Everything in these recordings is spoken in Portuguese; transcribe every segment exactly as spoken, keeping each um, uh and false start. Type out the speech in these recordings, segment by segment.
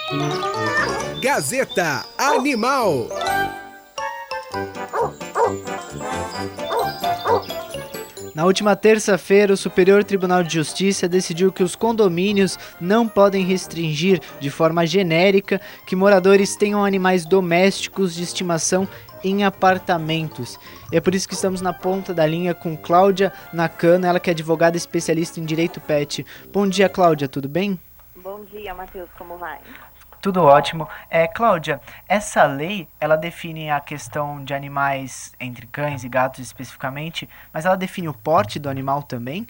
Gazeta Animal. Na última terça-feira, o Superior Tribunal de Justiça decidiu que os condomínios não podem restringir de forma genérica que moradores tenham animais domésticos de estimação em apartamentos. É por isso que estamos na ponta da linha com Cláudia Nakano, ela que é advogada especialista em direito pet. Bom dia, Cláudia, tudo bem? Bom dia, Matheus, como vai? Tudo ótimo. É, Cláudia, essa lei, ela define a questão de animais entre cães e gatos especificamente, mas ela define o porte do animal também?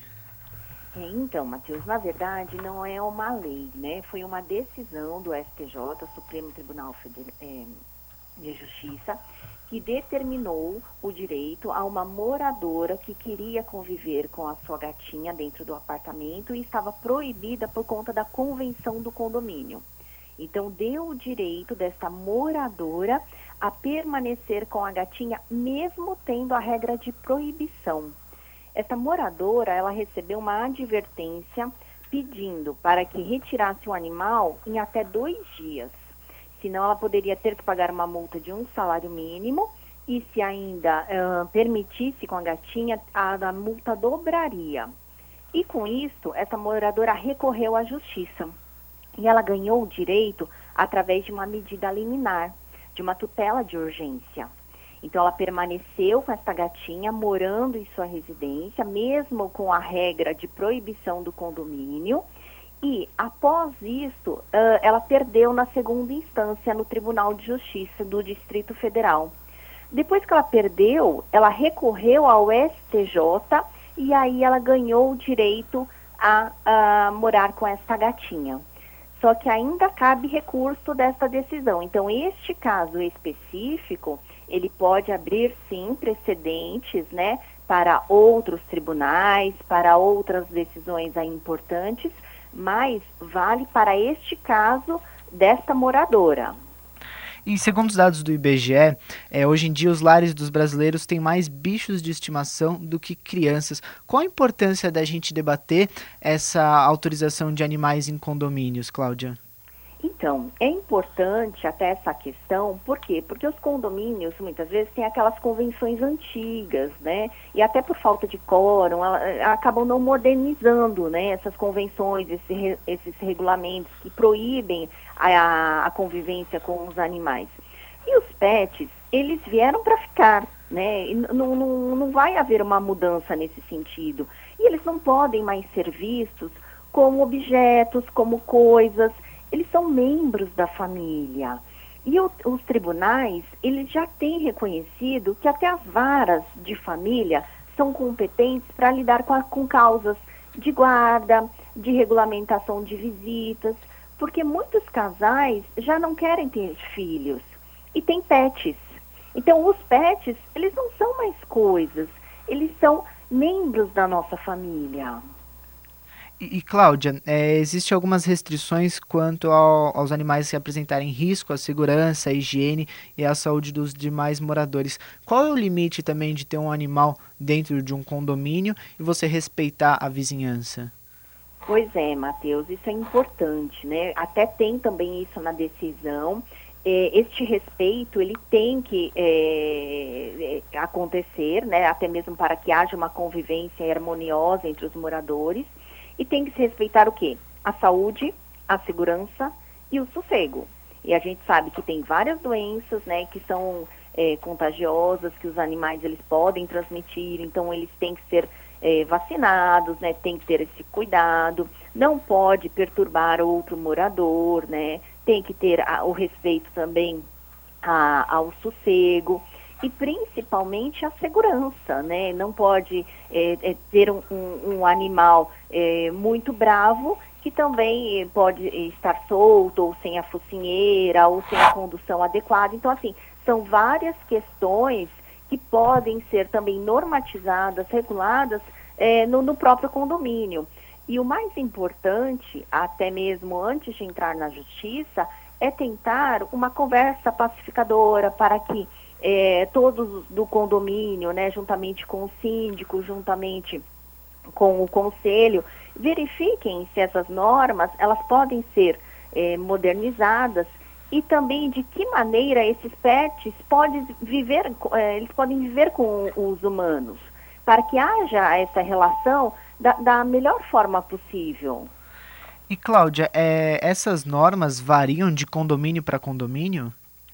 É, então, Matheus, na verdade não é uma lei, né? Foi uma decisão do S T J, Supremo Tribunal Federal, é, de Justiça, que determinou o direito a uma moradora que queria conviver com a sua gatinha dentro do apartamento e estava proibida por conta da convenção do condomínio. Então, deu o direito desta moradora a permanecer com a gatinha, mesmo tendo a regra de proibição. Esta moradora, ela recebeu uma advertência pedindo para que retirasse o animal em até dois dias. Senão, ela poderia ter que pagar uma multa de um salário mínimo e, se ainda uh, permitisse com a gatinha, a, a multa dobraria. E, com isso, essa moradora recorreu à justiça. E ela ganhou o direito através de uma medida liminar, de uma tutela de urgência. Então, ela permaneceu com essa gatinha, morando em sua residência, mesmo com a regra de proibição do condomínio. E, após isso, uh, ela perdeu na segunda instância no Tribunal de Justiça do Distrito Federal. Depois que ela perdeu, ela recorreu ao S T J e aí ela ganhou o direito a, a morar com essa gatinha. Só que ainda cabe recurso dessa decisão. Então, este caso específico, ele pode abrir, sim, precedentes, né, para outros tribunais, para outras decisões aí importantes, mas vale para este caso desta moradora. E segundo os dados do I B G E, é, hoje em dia os lares dos brasileiros têm mais bichos de estimação do que crianças. Qual a importância da gente debater essa autorização de animais em condomínios, Cláudia? Então, é importante até essa questão, por quê? Porque os condomínios, muitas vezes, têm aquelas convenções antigas, né? E até por falta de quórum, ela, acabam não modernizando, né? Essas convenções, esse, esses regulamentos que proíbem a, a convivência com os animais. E os pets, eles vieram para ficar, né? E não, não, não vai haver uma mudança nesse sentido. E eles não podem mais ser vistos como objetos, como coisas. Eles são membros da família. E o, os tribunais, eles já têm reconhecido que até as varas de família são competentes para lidar com, a, com causas de guarda, de regulamentação de visitas, porque muitos casais já não querem ter filhos e têm pets. Então, os pets, eles não são mais coisas, eles são membros da nossa família. E, e Cláudia, é, existem algumas restrições quanto ao, aos animais que apresentarem risco à segurança, à higiene e à saúde dos demais moradores. Qual é o limite também de ter um animal dentro de um condomínio e você respeitar a vizinhança? Pois é, Matheus, isso é importante, né? Até tem também isso na decisão. É, este respeito, ele tem que é, é, acontecer, né? Até mesmo para que haja uma convivência harmoniosa entre os moradores. E tem que se respeitar o quê? A saúde, a segurança e o sossego. E a gente sabe que tem várias doenças, né, que são é, contagiosas, que os animais eles podem transmitir, então eles têm que ser é, vacinados, né, tem que ter esse cuidado, não pode perturbar outro morador, né, tem que ter a, o respeito também a, ao sossego. E principalmente a segurança, né? Não pode é, é, ter um, um, um animal é, muito bravo que também é, pode estar solto ou sem a focinheira ou sem a condução adequada. Então, assim, são várias questões que podem ser também normatizadas, reguladas é, no, no próprio condomínio. E o mais importante, até mesmo antes de entrar na justiça, é tentar uma conversa pacificadora para que É, todos do condomínio, né, juntamente com o síndico, juntamente com o conselho, verifiquem se essas normas elas podem ser eh, modernizadas, e também de que maneira esses pets podem viver, eh, eles podem viver com os humanos, para que haja essa relação da, da melhor forma possível. E Cláudia, é, essas normas variam de condomínio para condomínio?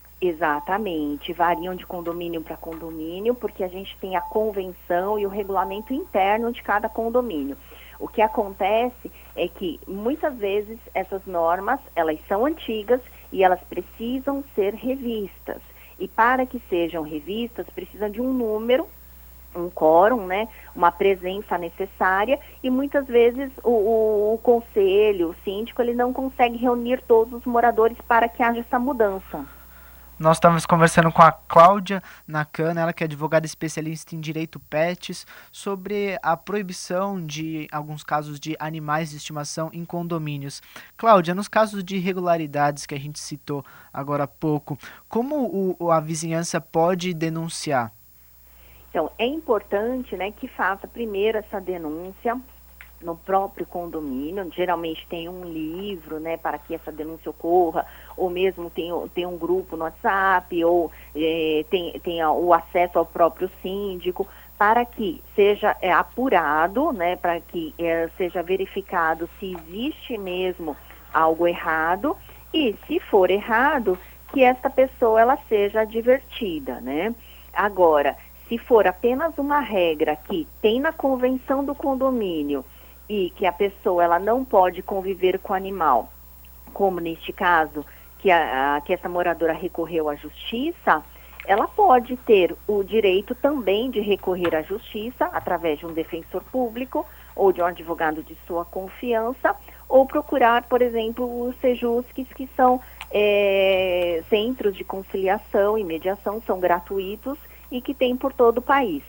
Exatamente, variam de condomínio para condomínio, porque a gente tem a convenção e o regulamento interno de cada condomínio. O que acontece é que muitas vezes essas normas, elas são antigas e elas precisam ser revistas. E para que sejam revistas, precisa de um número, um quórum, né, uma presença necessária, e muitas vezes o, o, o conselho, o síndico, ele não consegue reunir todos os moradores para que haja essa mudança. Nós estávamos conversando com a Cláudia Nakano, ela que é advogada especialista em direito pets, sobre a proibição de alguns casos de animais de estimação em condomínios. Cláudia, nos casos de irregularidades que a gente citou agora há pouco, como o, a vizinhança pode denunciar? Então, é importante, né, que faça primeiro essa denúncia no próprio condomínio. Geralmente tem um livro, né, para que essa denúncia ocorra, ou mesmo tem, tem um grupo no WhatsApp, ou eh, tem, tem o acesso ao próprio síndico, para que seja é, apurado, né, para que é, seja verificado se existe mesmo algo errado, e se for errado, que esta pessoa ela seja advertida, né? Agora, se for apenas uma regra que tem na convenção do condomínio e que a pessoa ela não pode conviver com o animal, como neste caso, que, a, a, que essa moradora recorreu à justiça, ela pode ter o direito também de recorrer à justiça através de um defensor público ou de um advogado de sua confiança, ou procurar, por exemplo, os sejusques, que são é, centros de conciliação e mediação, são gratuitos e que tem por todo o país.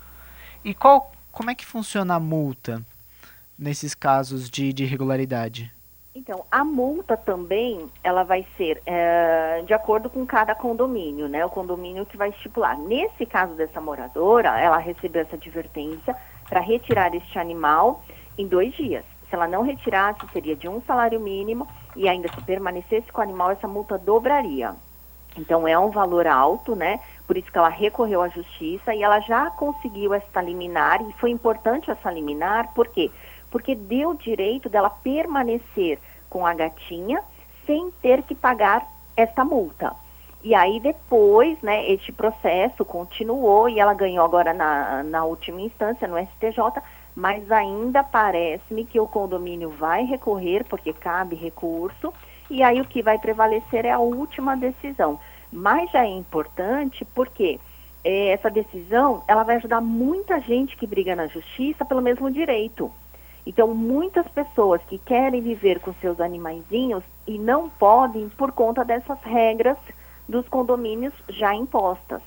E qual, como é que funciona a multa nesses casos de, de irregularidade? Então, a multa também, ela vai ser é, de acordo com cada condomínio, né? O condomínio que vai estipular. Nesse caso dessa moradora, ela recebeu essa advertência para retirar este animal em dois dias. Se ela não retirasse, seria de um salário mínimo, e ainda se permanecesse com o animal, essa multa dobraria. Então, é um valor alto, né? Por isso que ela recorreu à justiça, e ela já conseguiu essa liminar, e foi importante essa liminar, por quê? Porque deu o direito dela permanecer com a gatinha sem ter que pagar esta multa. E aí depois, né, este processo continuou e ela ganhou agora na, na última instância, no S T J, mas ainda parece-me que o condomínio vai recorrer, porque cabe recurso, e aí o que vai prevalecer é a última decisão. Mas já é importante porque eh, essa decisão, ela vai ajudar muita gente que briga na justiça pelo mesmo direito. Então, muitas pessoas que querem viver com seus animaizinhos e não podem por conta dessas regras dos condomínios já impostas.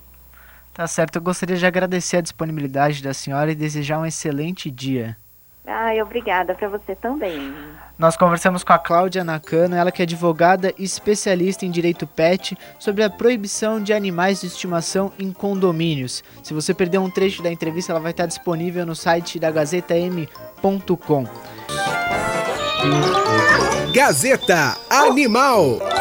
Tá certo, eu gostaria de agradecer a disponibilidade da senhora e desejar um excelente dia. Ai, obrigada para você também. Nós conversamos com a Cláudia Nakano, ela que é advogada e especialista em direito pet, sobre a proibição de animais de estimação em condomínios. Se você perdeu um trecho da entrevista, ela vai estar disponível no site da gazeta m ponto com. Gazeta Animal.